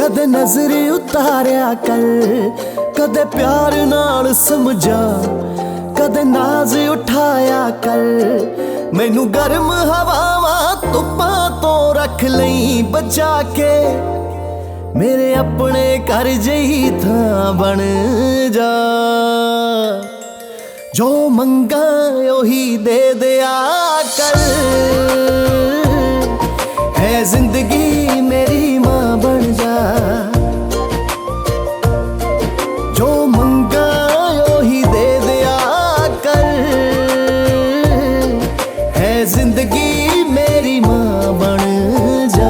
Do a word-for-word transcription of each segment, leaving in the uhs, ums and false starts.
कदे नजर उतारिया कर, कदे प्यार नाल समझा, कदे नाज उठाया कर। मैनू गर्म हवावां धुप्पां तो रख लई बचा के, मेरे अपने घर जही थां बन जा। जो मंगा ओही दे दिया कर, है जिंदगी मेरी मां बन जा। जो मंगा ओही दे दिया कर, है जिंदगी मेरी मां बन जा।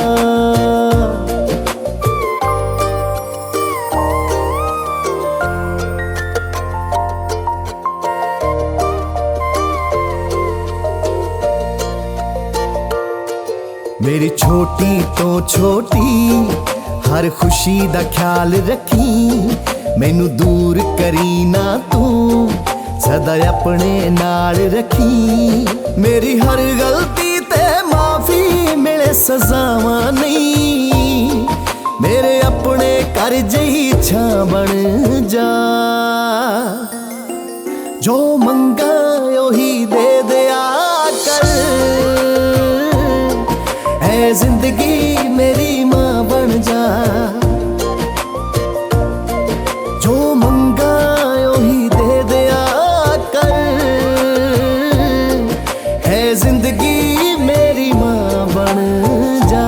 मेरी छोटी तो छोटी हर खुशी दा ख्याल रखी, मैनू दूर करी ना तू सदा अपने नाल रखी। मेरी हर गलती ते माफी मिले सजावां नहीं, मेरे अपने घर जही छां बन जा। जो मंगा ओही दे दिया कर, है जिंदगी मेरी मां बन जा। जो मंगा ओही दे दिया कर, है जिंदगी मेरी मां बन जा।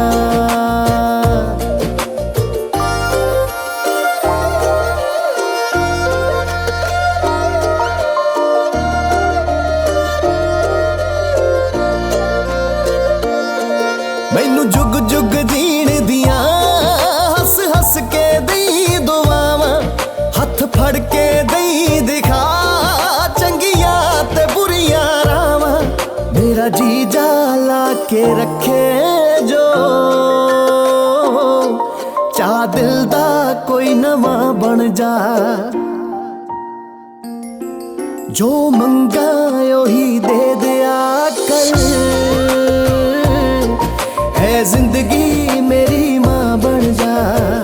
मैनू जुग जुग जीण दियां हस हस के दई दुआवां, हथ फड़ के दई दिखा चंगियां ते बुरियां रावां। मेरा जी जा ला के रखे जो, चा दिल दा कोई नवां बन जा। जो मंगा ओही दे दिया कर, है जिंदगी मेरी मां बन जा।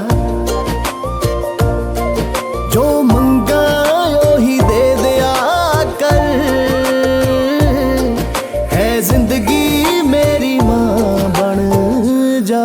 जो मंगा ओही दे दिया कर, है जिंदगी मेरी मां बन जा।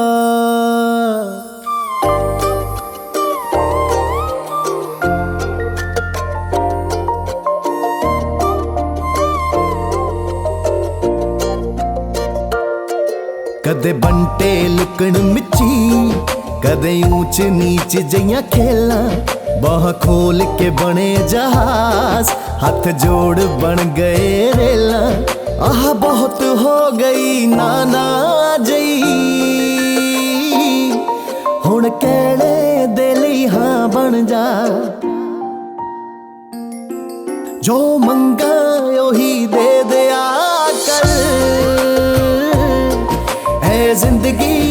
कदे बंटे लुकण मिची, कदे ऊंच नीच जइयां खेला, बाह खोल के बने जहाज, हाथ जोड़ बन गए रेला। आह बहुत हो गई नाना जई, हुण कहणे दे लई हां बन जा। जो मंगा ओही दे दिया कर, है जिंदगी